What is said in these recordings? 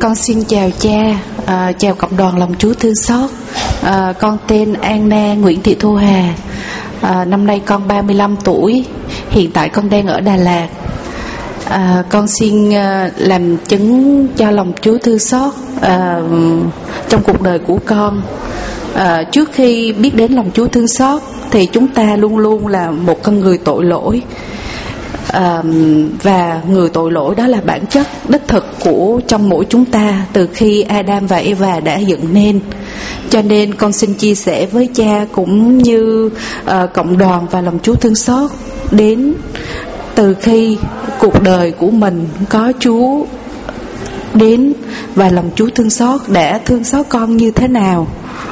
Con xin chào cha, chào cộng đoàn lòng Chúa thương xót. Con tên Anna Nguyễn Thị Thu Hà. Năm nay con 35 tuổi. Hiện tại con đang ở Đà Lạt. Con xin làm chứng cho lòng Chúa thương xót trong cuộc đời của con. Trước khi biết đến lòng Chúa thương xót thì chúng ta luôn luôn là một con người tội lỗi. Và người tội lỗi đó là bản chất đích thực của trong mỗi chúng ta từ khi Adam và Eva đã dựng nên. Cho nên con xin chia sẻ với cha cũng như cộng đoàn và lòng Chúa thương xót đến từ khi cuộc đời của mình có Chúa đến, và lòng Chúa thương xót đã thương xót con như thế nào.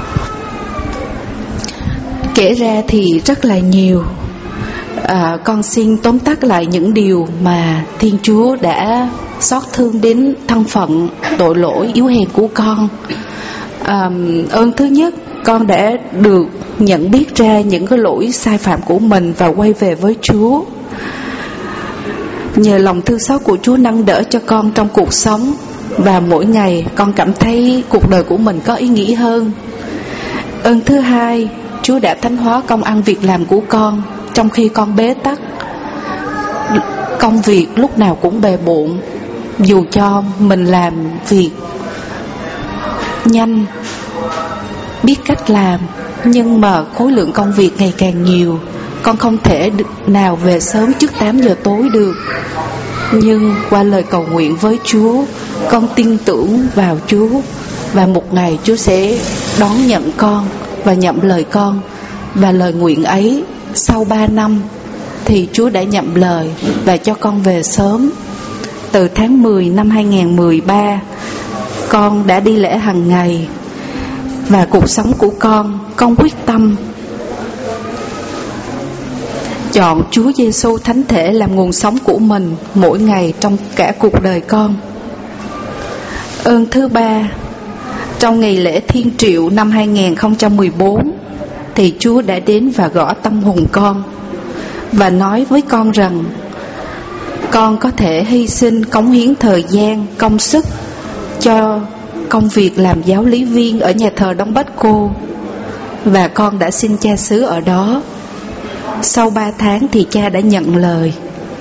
Kể ra thì rất là nhiều. Con xin tóm tắt lại những điều mà Thiên Chúa đã xót thương đến thân phận tội lỗi yếu hèn của con. Ơn thứ nhất, con đã được nhận biết ra những cái lỗi sai phạm của mình và quay về với Chúa. Nhờ lòng thương xót của Chúa nâng đỡ cho con trong cuộc sống, và mỗi ngày con cảm thấy cuộc đời của mình có ý nghĩa hơn. Ơn thứ hai, Chúa đã thánh hóa công ăn việc làm của con. Trong khi con bế tắc, công việc lúc nào cũng bề bộn, dù cho mình làm việc nhanh, biết cách làm, nhưng mà khối lượng công việc ngày càng nhiều, con không thể nào về sớm trước 8 giờ tối được. Nhưng qua lời cầu nguyện với Chúa, con tin tưởng vào Chúa, và một ngày Chúa sẽ đón nhận con và nhậm lời con. Và lời nguyện ấy sau 3 năm thì Chúa đã nhậm lời và cho con về sớm. Từ tháng 10 năm 2013, con đã đi lễ hàng ngày. Và cuộc sống của con quyết tâm chọn Chúa Giêsu Thánh Thể làm nguồn sống của mình mỗi ngày trong cả cuộc đời con. Ơn thứ ba, trong ngày lễ Thiên Triệu năm 2014 thì Chúa đã đến và gõ tâm hồn con và nói với con rằng con có thể hy sinh, cống hiến thời gian, công sức cho công việc làm giáo lý viên ở nhà thờ Đông Bách Cô. Và con đã xin cha xứ ở đó. Sau 3 tháng thì cha đã nhận lời.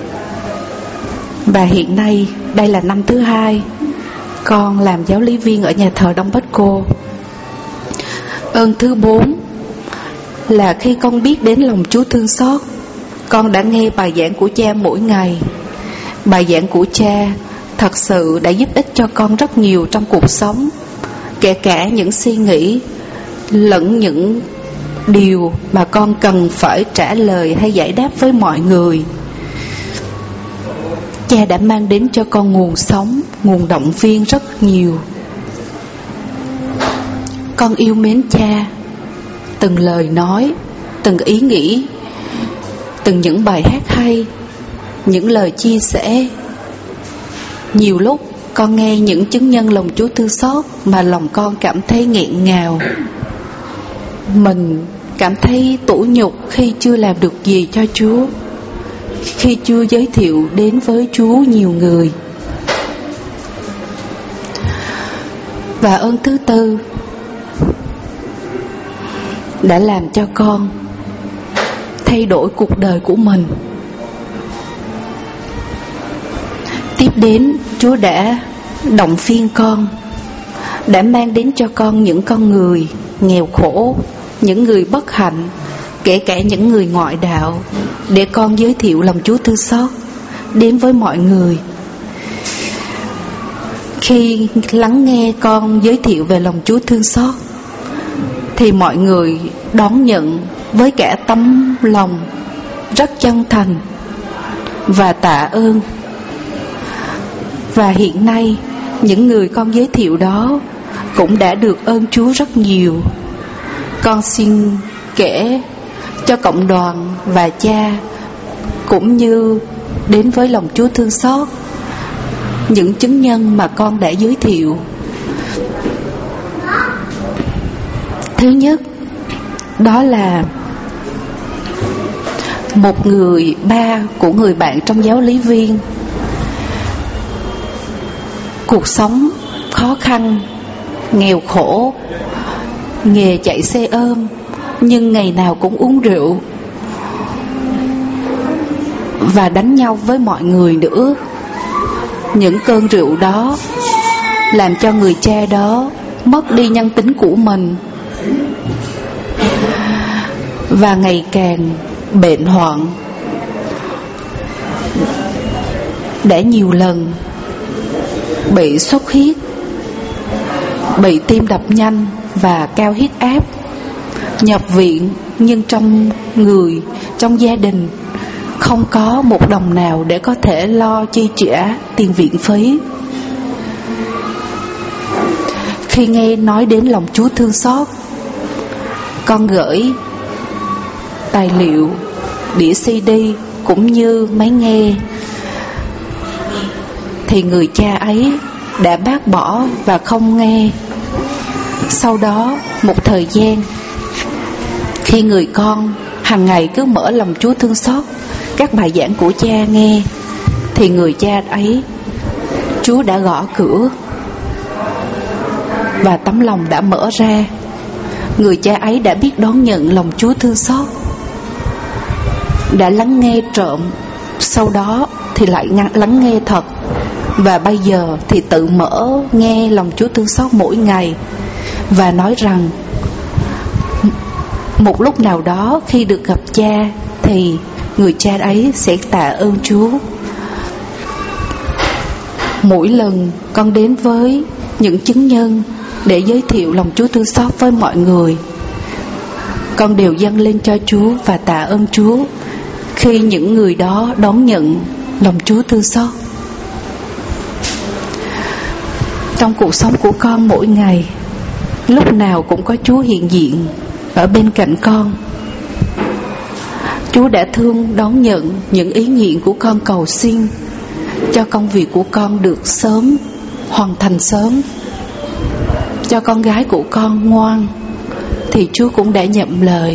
Và hiện nay đây là năm thứ 2 con làm giáo lý viên ở nhà thờ Đông Bách Cô. Ơn thứ 4 là khi con biết đến lòng Chúa thương xót, con đã nghe bài giảng của cha mỗi ngày. Bài giảng của cha thật sự đã giúp ích cho con rất nhiều trong cuộc sống, kể cả những suy nghĩ lẫn những điều mà con cần phải trả lời hay giải đáp với mọi người. Cha đã mang đến cho con nguồn sống, nguồn động viên rất nhiều. Con yêu mến cha. Từng lời nói, từng ý nghĩ, từng những bài hát hay, những lời chia sẻ. Nhiều lúc con nghe những chứng nhân lòng Chúa thương xót mà lòng con cảm thấy nghẹn ngào. Mình cảm thấy tủi nhục khi chưa làm được gì cho Chúa, khi chưa giới thiệu đến với Chúa nhiều người. Và ơn thứ tư đã làm cho con thay đổi cuộc đời của mình. Tiếp đến, Chúa đã động viên con, đã mang đến cho con những con người nghèo khổ, những người bất hạnh, kể cả những người ngoại đạo, để con giới thiệu lòng Chúa thương xót đến với mọi người. Khi lắng nghe con giới thiệu về lòng Chúa thương xót thì mọi người đón nhận với cả tấm lòng rất chân thành và tạ ơn. Và hiện nay những người con giới thiệu đó cũng đã được ơn Chúa rất nhiều. Con xin kể cho cộng đoàn và cha cũng như đến với lòng Chúa thương xót những chứng nhân mà con đã giới thiệu. Thứ nhất, đó là một người ba của người bạn trong giáo lý viên. Cuộc sống khó khăn, nghèo khổ, nghề chạy xe ôm, nhưng ngày nào cũng uống rượu và đánh nhau với mọi người nữa. Những cơn rượu đó làm cho người cha đó mất đi nhân tính của mình và ngày càng bệnh hoạn. Đã nhiều lần bị xuất huyết, bị tim đập nhanh và cao huyết áp, nhập viện, nhưng trong gia đình không có một đồng nào để có thể lo chi trả tiền viện phí. Khi nghe nói đến lòng Chúa thương xót, con gửi tài liệu, đĩa CD cũng như máy nghe, thì người cha ấy đã bác bỏ và không nghe. Sau đó một thời gian, khi người con hàng ngày cứ mở lòng Chúa thương xót các bài giảng của cha nghe, thì người cha ấy, Chúa đã gõ cửa và tấm lòng đã mở ra. Người cha ấy đã biết đón nhận lòng Chúa thương xót, đã lắng nghe trộm, sau đó thì lại lắng nghe thật, và bây giờ thì tự mở nghe lòng Chúa thương xót mỗi ngày, và nói rằng một lúc nào đó khi được gặp cha thì người cha ấy sẽ tạ ơn Chúa. Mỗi lần con đến với những chứng nhân để giới thiệu lòng Chúa thương xót với mọi người, con đều dâng lên cho Chúa và tạ ơn Chúa khi những người đó đón nhận lòng Chúa thương xót. Trong cuộc sống của con mỗi ngày, lúc nào cũng có Chúa hiện diện ở bên cạnh con. Chúa đã thương đón nhận những ý nguyện của con cầu xin cho công việc của con được sớm hoàn thành sớm, cho con gái của con ngoan, thì Chúa cũng đã nhận lời.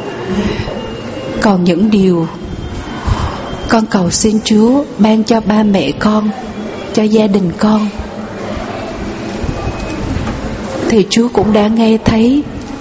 Còn những điều con cầu xin Chúa ban cho ba mẹ con, cho gia đình con, thì Chúa cũng đã nghe thấy.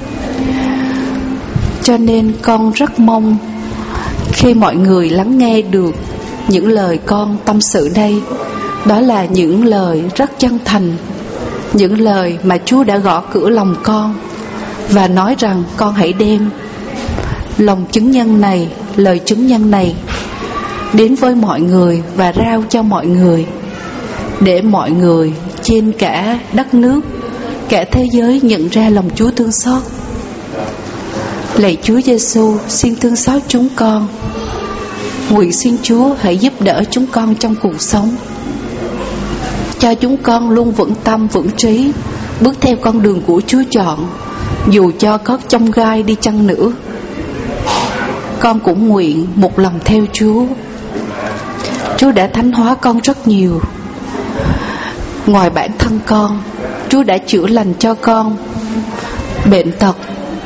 Cho nên con rất mong khi mọi người lắng nghe được những lời con tâm sự đây, đó là những lời rất chân thành, những lời mà Chúa đã gõ cửa lòng con và nói rằng con hãy đem lòng chứng nhân này, lời chứng nhân này đến với mọi người và rao cho mọi người, để mọi người trên cả đất nước, cả thế giới nhận ra lòng Chúa thương xót. Lạy Chúa Giêsu, xin thương xót chúng con. Nguyện xin Chúa hãy giúp đỡ chúng con trong cuộc sống, cho chúng con luôn vững tâm vững trí, bước theo con đường của Chúa chọn, dù cho có chông gai đi chăng nữa. Con cũng nguyện một lòng theo Chúa. Chúa đã thánh hóa con rất nhiều. Ngoài bản thân con, Chúa đã chữa lành cho con bệnh tật,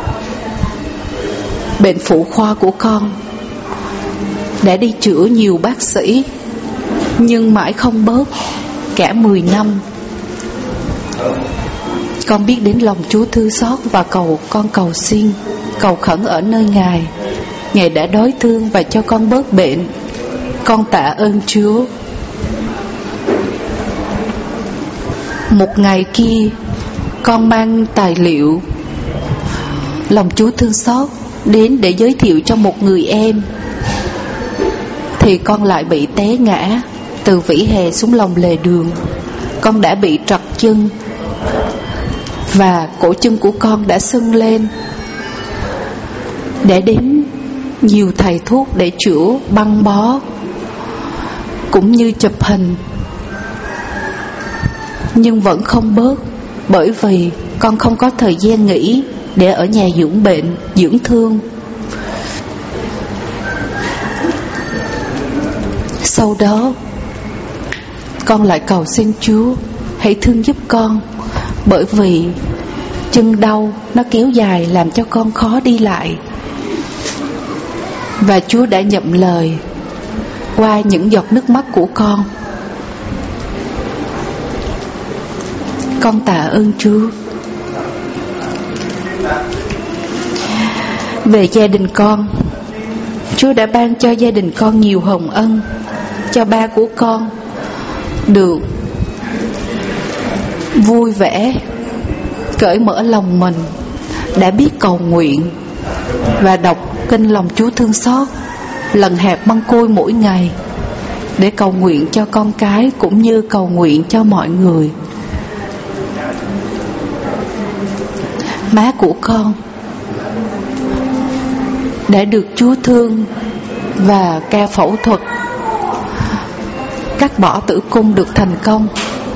bệnh phụ khoa của con, đã đi chữa nhiều bác sĩ, nhưng mãi không bớt, cả 10 năm. Con biết đến lòng Chúa thương xót và con cầu xin, cầu khẩn ở nơi Ngài. Ngài đã đối thương và cho con bớt bệnh. Con tạ ơn Chúa. Một ngày kia, con mang tài liệu lòng Chúa thương xót đến để giới thiệu cho một người em, thì con lại bị té ngã từ vỉa hè xuống lòng lề đường. Con đã bị trật chân và cổ chân của con đã sưng lên. Để đến nhiều thầy thuốc để chữa, băng bó cũng như chụp hình, nhưng vẫn không bớt, bởi vì con không có thời gian nghỉ để ở nhà dưỡng bệnh, dưỡng thương. Sau đó con lại cầu xin Chúa hãy thương giúp con, bởi vì chân đau nó kéo dài làm cho con khó đi lại. Và Chúa đã nhậm lời qua những giọt nước mắt của con. Con tạ ơn Chúa. Về gia đình con, Chúa đã ban cho gia đình con nhiều hồng ân. Cho ba của con được vui vẻ, cởi mở lòng mình, đã biết cầu nguyện và đọc kinh lòng Chúa thương xót, lần hạt măng côi mỗi ngày để cầu nguyện cho con cái cũng như cầu nguyện cho mọi người. Má của con đã được Chúa thương và ca phẫu thuật cắt bỏ tử cung được thành công.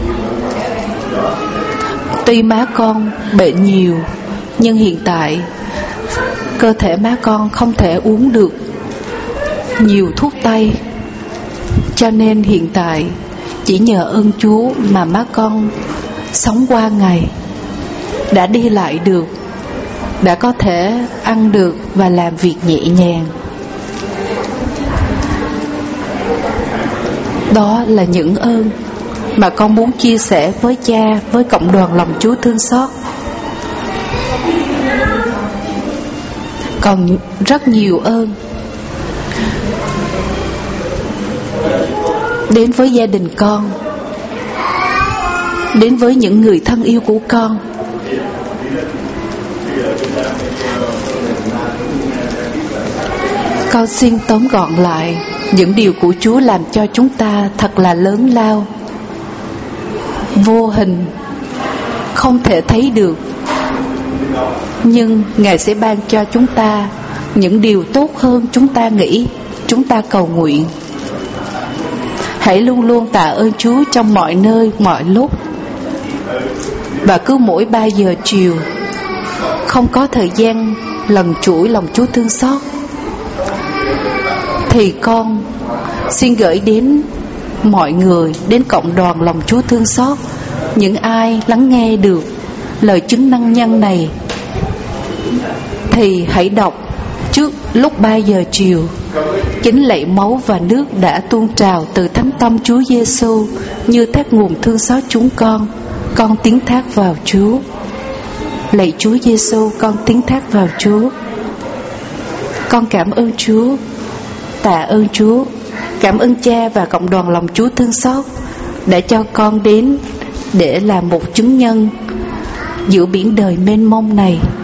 Tuy má con bệnh nhiều, nhưng hiện tại cơ thể má con không thể uống được nhiều thuốc tây, cho nên hiện tại chỉ nhờ ơn Chúa mà má con sống qua ngày, đã đi lại được, đã có thể ăn được và làm việc nhẹ nhàng. Đó là những ơn mà con muốn chia sẻ với cha, với cộng đoàn lòng Chúa thương xót. Còn rất nhiều ơn đến với gia đình con, đến với những người thân yêu của con. Con xin tóm gọn lại những điều của Chúa làm cho chúng ta thật là lớn lao, vô hình, không thể thấy được, nhưng Ngài sẽ ban cho chúng ta những điều tốt hơn chúng ta nghĩ, chúng ta cầu nguyện. Hãy luôn luôn tạ ơn Chúa trong mọi nơi, mọi lúc. Và cứ mỗi 3 giờ chiều, không có thời gian lần chuỗi lòng Chúa thương xót, thì con xin gửi đến mọi người, đến cộng đoàn lòng Chúa thương xót, những ai lắng nghe được lời chứng năng nhân này, thì hãy đọc trước lúc 3 giờ chiều: chính lạy máu và nước đã tuôn trào từ thánh tâm Chúa Giêsu như thác nguồn thương xót chúng con tín thác vào Chúa. Lạy Chúa Giêsu, con tín thác vào Chúa. Con cảm ơn Chúa, tạ ơn Chúa, cảm ơn cha và cộng đoàn lòng Chúa thương xót đã cho con đến để làm một chứng nhân giữa biển đời mênh mông này.